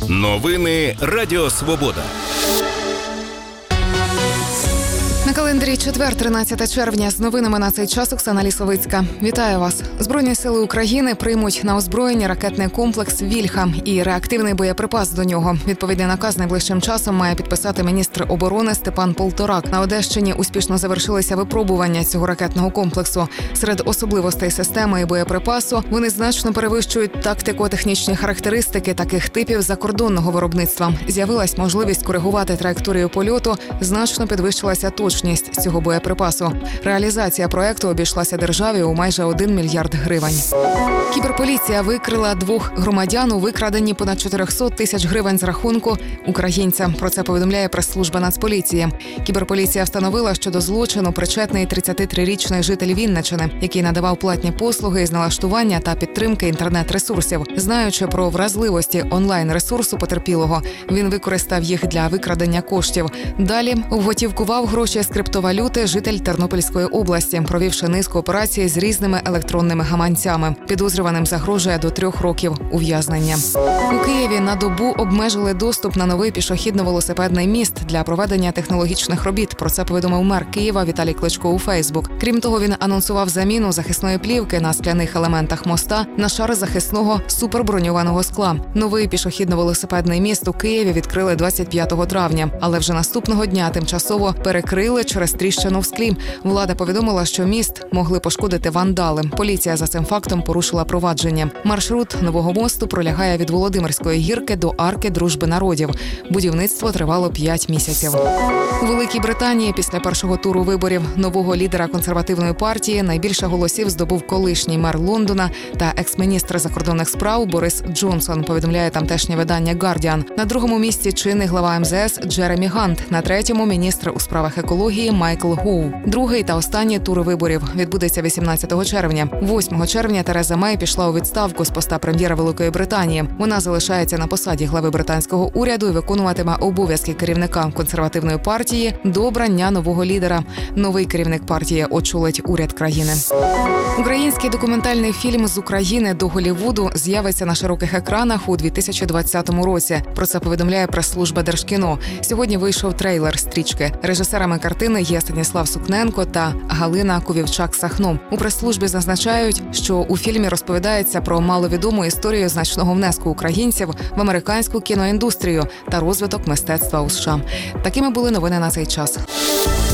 Новини Радіо Свобода. На календарі четвер, 13 червня. З новинами на цей час Оксана Лісовицька. Вітаю вас. Збройні сили України приймуть на озброєння ракетний комплекс «Вільха» і реактивний боєприпас до нього. Відповідний наказ найближчим часом має підписати міністр оборони Степан Полторак. На Одещині успішно завершилися випробування цього ракетного комплексу. Серед особливостей системи і боєприпасу вони значно перевищують тактико-технічні характеристики таких типів закордонного виробництва. З'явилась можливість коригувати траєкторію польоту, значно підвищилася точність цього боєприпасу. Реалізація проекту обійшлася державі у майже 1 мільярд гривень. Кіберполіція викрила 2 громадян у викраденні понад 400 тисяч гривень з рахунку українця. Про це повідомляє прес-служба Нацполіції. Кіберполіція встановила, що до злочину причетний 33-річний житель Вінниччини, який надавав платні послуги із налаштування та підтримки інтернет-ресурсів. Знаючи про вразливості онлайн-ресурсу потерпілого, він використав їх для викрадення коштів. Далі вготівкував гроші з криптовалюти житель Тернопільської області, провівши низку операцій з різними електронними гаманцями. Підозрюваним загрожує до 3 років ув'язнення. У Києві на добу обмежили доступ на новий пішохідно-велосипедний міст для проведення технологічних робіт. Про це повідомив мер Києва Віталій Кличко у Фейсбук. Крім того, він анонсував заміну захисної плівки на скляних елементах моста на шар захисного суперброньованого скла. Новий пішохідно-велосипедний міст у Києві відкрили 25 травня, але вже наступного дня тимчасово перекрили через тріщину в склі. Влада повідомила, що міст могли пошкодити вандали. Поліція за цим фактом порушила провадження. Маршрут нового мосту пролягає від Володимирської гірки до Арки Дружби народів. Будівництво тривало 5 місяців. У Великій Британії після першого туру виборів нового лідера консервативної партії найбільше голосів здобув колишній мер Лондона та екс-міністр закордонних справ Борис Джонсон, повідомляє тамтешнє видання «Гардіан». На другому місці чинний глава МЗС Джеремі Гант, на третьому – міністр у справах екології Майкл Гоу. Другий та останній тур виборів відбудеться 18 червня. 8 червня Тереза Мей пішла у відставку з поста прем'єра Великої Британії. Вона залишається на посаді глави британського уряду і виконуватиме обов'язки керівника консервативної партії до обрання нового лідера. Новий керівник партії очолить уряд країни. Український документальний фільм «З України до Голлівуду» з'явиться на широких екранах у 2020 році. Про це повідомляє прес-служба Держкіно. Сьогодні вийшов трейлер стрічки. Режисерами картини є Станіслав Сукненко та Галина Ковівчак-Сахно. У прес-службі зазначають, що у фільмі розповідається про маловідому історію значного внеску українців в американську кіноіндустрію та розвиток мистецтва у США. Такими були новини на цей час.